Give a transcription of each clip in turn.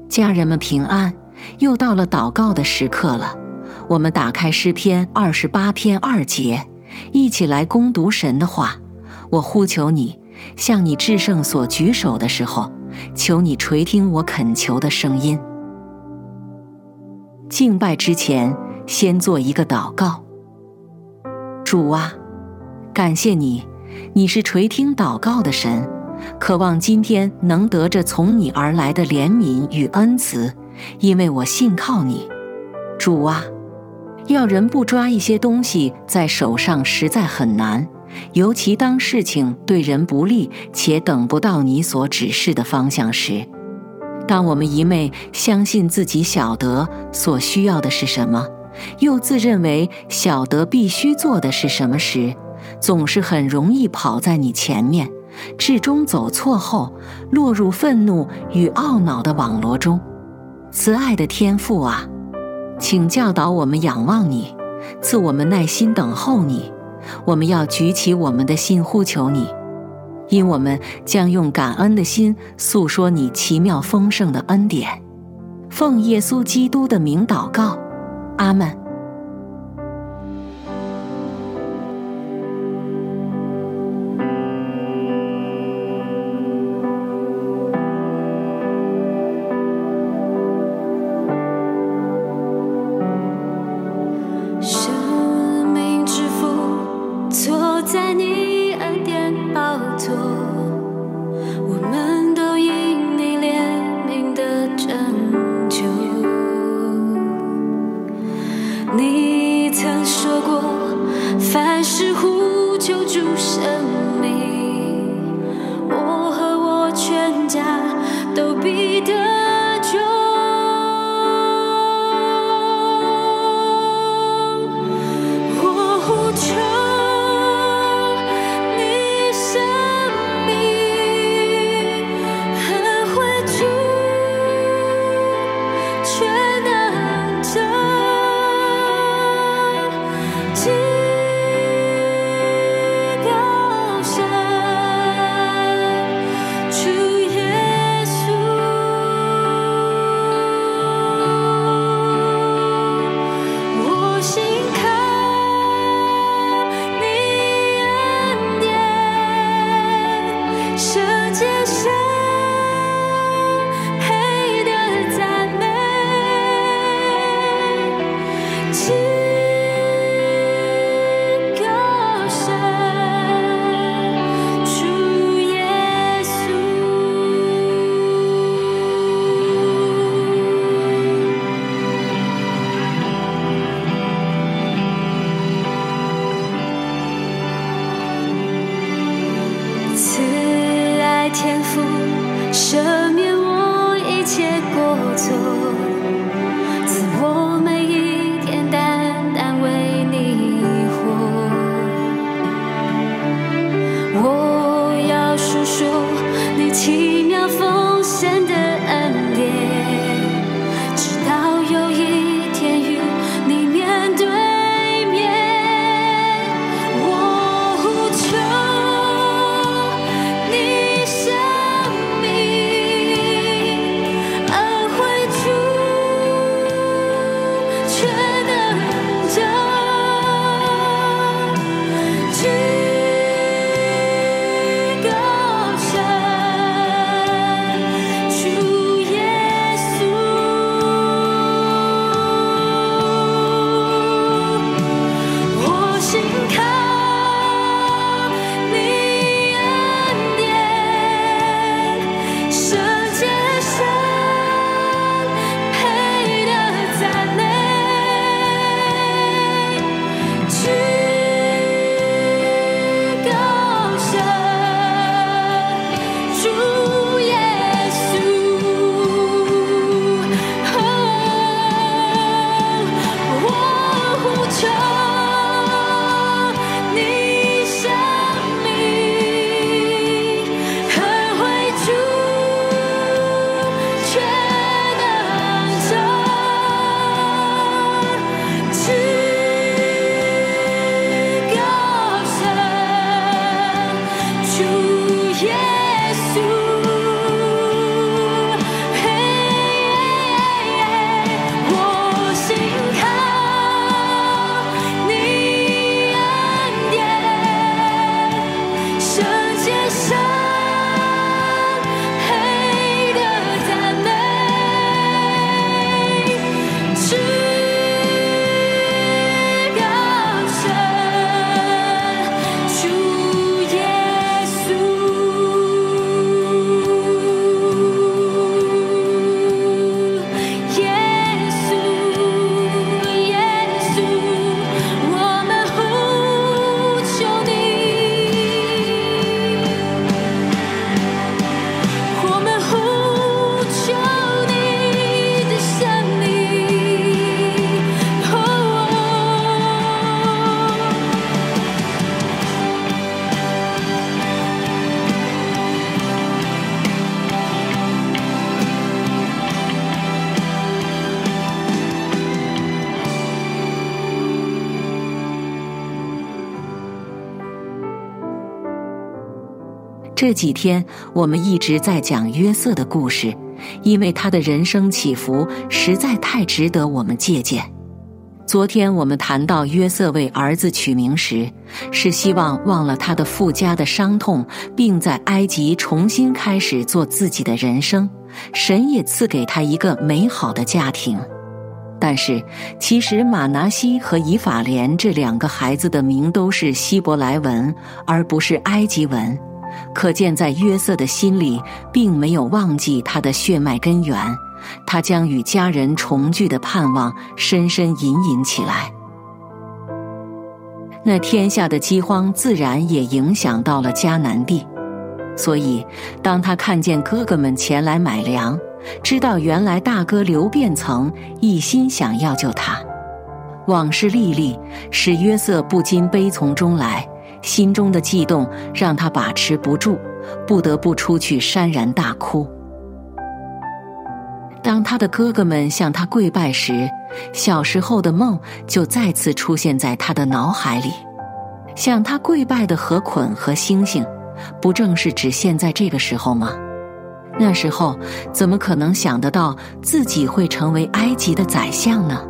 家人们平安，又到了祷告的时刻了。我们打开诗篇28篇2节，一起来攻读神的话。我呼求你，向你至圣所举手的时候，求你垂听我恳求的声音。敬拜之前，先做一个祷告。主啊，感谢你，你是垂听祷告的神，渴望今天能得着从你而来的怜悯与恩慈，因为我信靠你。主啊，要人不抓一些东西在手上实在很难，尤其当事情对人不利且等不到你所指示的方向时。当我们一昧相信自己晓得所需要的是什么，又自认为晓得必须做的是什么时，总是很容易跑在你前面，至终走错后，落入愤怒与懊恼的网罗中。慈爱的天父啊，请教导我们仰望你，赐我们耐心等候你。我们要举起我们的心呼求你，因我们将用感恩的心诉说你奇妙丰盛的恩典。奉耶稣基督的名祷告，阿们。 在你恩典宝座，我们都因你怜悯的拯救。你曾说过，凡事呼求主生命，我和我全家都必得救。我呼求天父赦免我一切过错，赐我每一天单单为你活。我要述说你奇妙丰盛的恩典，直到有一天与你面对面。我呼求主耶这几天我们一直在讲约瑟的故事，因为他的人生起伏实在太值得我们借鉴。昨天我们谈到约瑟为儿子取名时，是希望忘了他的父家的伤痛，并在埃及重新开始做自己的人生。神也赐给他一个美好的家庭。但是其实马拿西和以法莲这2个孩子的名都是希伯来文，而不是埃及文，可见在约瑟的心里并没有忘记他的血脉根源，他将与家人重聚的盼望深深隐隐起来。那天下的饥荒自然也影响到了迦南地，所以当他看见哥哥们前来买粮，知道原来大哥流便曾一心想要救他。往事历历，使约瑟不禁悲从中来，心中的悸动让他把持不住，不得不出去潸然大哭。当他的哥哥们向他跪拜时，小时候的梦就再次出现在他的脑海里。向他跪拜的河捆和星星，不正是指现在这个时候吗？那时候怎么可能想得到自己会成为埃及的宰相呢？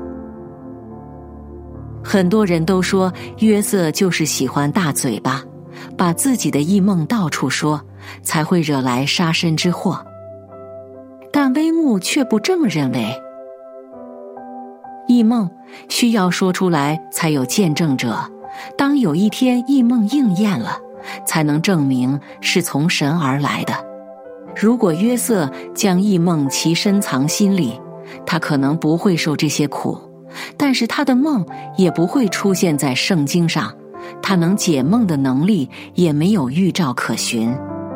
很多人都说约瑟就是喜欢大嘴巴，把自己的异梦到处说，才会惹来杀身之祸。但微木却不这么认为。异梦需要说出来才有见证者，当有一天异梦应验了，才能证明是从神而来的。如果约瑟将异梦其深藏心里，他可能不会受这些苦，但是他的梦也不会出现在圣经上，他能解梦的能力也没有预兆可循。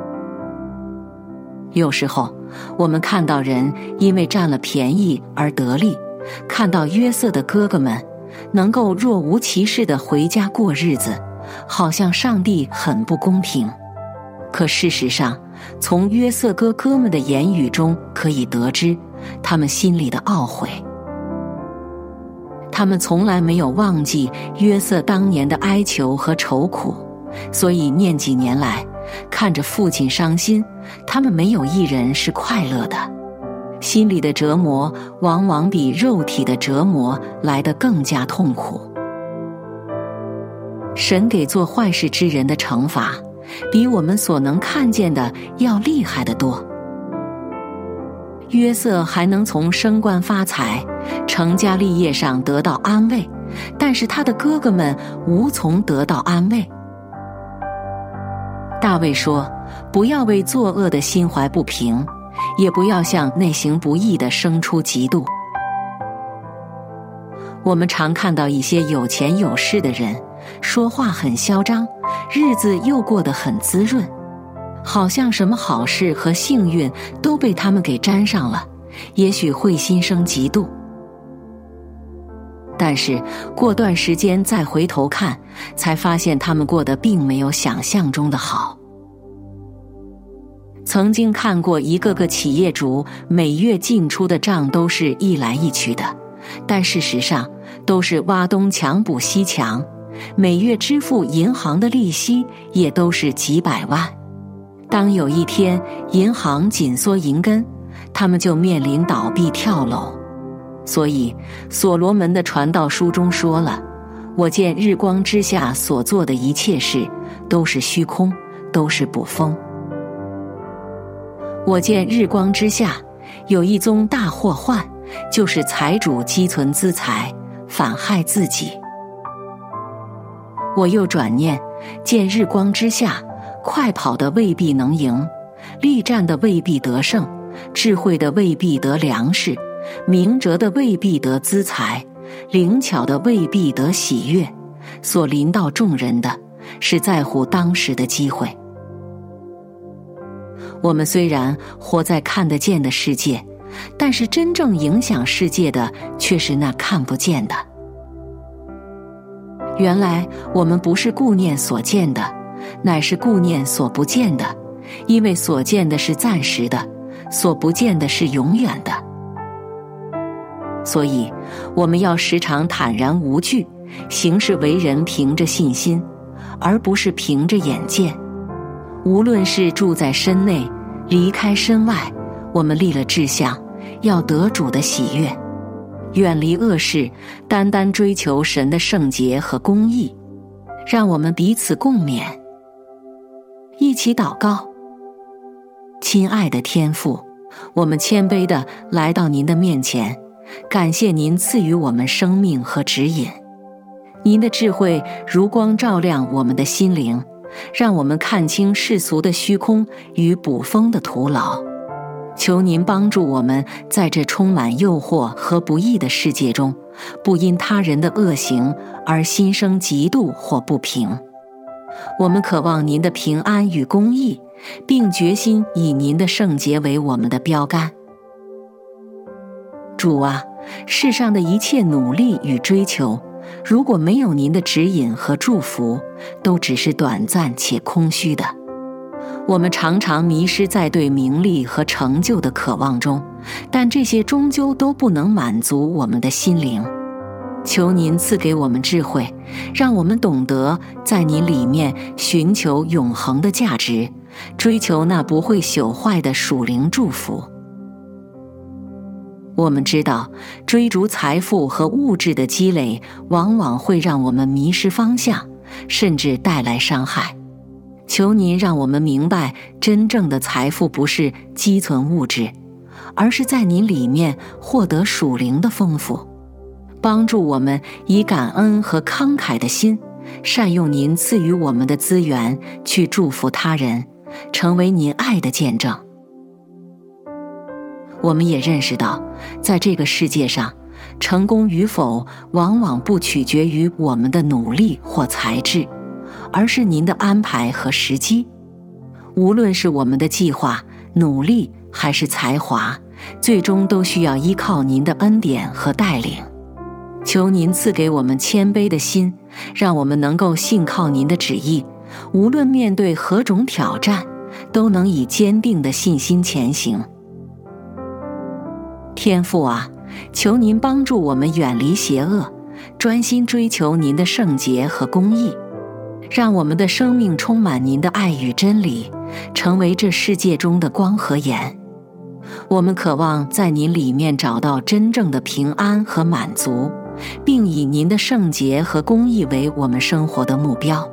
有时候我们看到人因为占了便宜而得利，看到约瑟的哥哥们能够若无其事地回家过日子，好像上帝很不公平。可事实上，从约瑟哥哥们的言语中可以得知他们心里的懊悔。他们从来没有忘记约瑟当年的哀求和愁苦，所以念几年来，看着父亲伤心，他们没有一人是快乐的。心里的折磨往往比肉体的折磨来得更加痛苦。神给做坏事之人的惩罚，比我们所能看见的要厉害得多。约瑟还能从升官发财、成家立业上得到安慰，但是他的哥哥们无从得到安慰。大卫说，不要为作恶的心怀不平，也不要向内行不义的生出嫉妒。我们常看到一些有钱有势的人，说话很嚣张，日子又过得很滋润，好像什么好事和幸运都被他们给沾上了，也许会心生嫉妒。但是过段时间再回头看，才发现他们过得并没有想象中的好。曾经看过一个个企业主每月进出的账都是一来一去的，但事实上都是挖东墙补西墙，每月支付银行的利息也都是几百万。当有一天银行紧缩银根，他们就面临倒闭跳楼。所以所罗门的传道书中说了，我见日光之下所做的一切事都是虚空，都是捕风。我见日光之下有一宗大祸患，就是财主积存资财，反害自己。我又转念，见日光之下，快跑的未必能赢，力战的未必得胜，智慧的未必得粮食，明哲的未必得资财，灵巧的未必得喜悦，所临到众人的是在乎当时的机会。我们虽然活在看得见的世界，但是真正影响世界的却是那看不见的。原来我们不是顾念所见的，乃是顾念所不见的，因为所见的是暂时的，所不见的是永远的。所以我们要时常坦然无惧，行事为人凭着信心，而不是凭着眼见。 无论是住在身内，离开身外，我们立了志向，要得主的喜悦，远离恶事，单单追求神的圣洁和公义。让我们彼此共勉，一起祷告。亲爱的天父，我们谦卑地来到您的面前，感谢您赐予我们生命和指引。您的智慧如光照亮我们的心灵，让我们看清世俗的虚空与捕风的徒劳。求您帮助我们在这充满诱惑和不义的世界中，不因他人的恶行而心生嫉妒或不平。我们渴望您的平安与公义，并决心以您的圣洁为我们的标杆。主啊，世上的一切努力与追求，如果没有您的指引和祝福，都只是短暂且空虚的。我们常常迷失在对名利和成就的渴望中，但这些终究都不能满足我们的心灵。求您赐给我们智慧，让我们懂得在您里面寻求永恒的价值，追求那不会朽坏的属灵祝福。我们知道，追逐财富和物质的积累往往会让我们迷失方向，甚至带来伤害。求您让我们明白，真正的财富不是积存物质，而是在您里面获得属灵的丰富。帮助我们以感恩和慷慨的心，善用您赐予我们的资源，去祝福他人，成为您爱的见证。我们也认识到，在这个世界上，成功与否往往不取决于我们的努力或才智，而是您的安排和时机。无论是我们的计划、努力还是才华，最终都需要依靠您的恩典和带领。求您赐给我们谦卑的心，让我们能够信靠您的旨意，无论面对何种挑战，都能以坚定的信心前行。天父啊，求您帮助我们远离邪恶，专心追求您的圣洁和公义，让我们的生命充满您的爱与真理，成为这世界中的光和盐。我们渴望在您里面找到真正的平安和满足，并以您的圣洁和公义为我们生活的目标。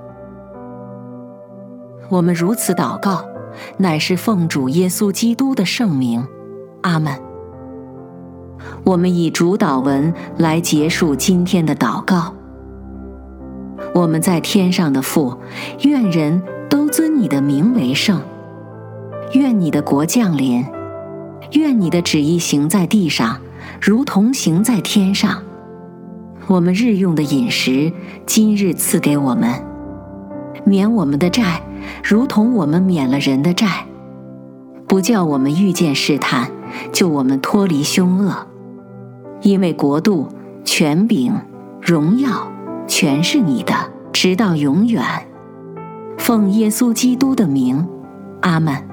我们如此祷告，乃是奉主耶稣基督的圣名。阿们。我们以主祷文来结束今天的祷告。我们在天上的父，愿人都尊你的名为圣。愿你的国降临。愿你的旨意行在地上，如同行在天上。我们日用的饮食，今日赐给我们。免我们的债，如同我们免了人的债。不叫我们遇见试探，救我们脱离凶恶。因为国度、权柄、荣耀，全是你的，直到永远。奉耶稣基督的名，阿们。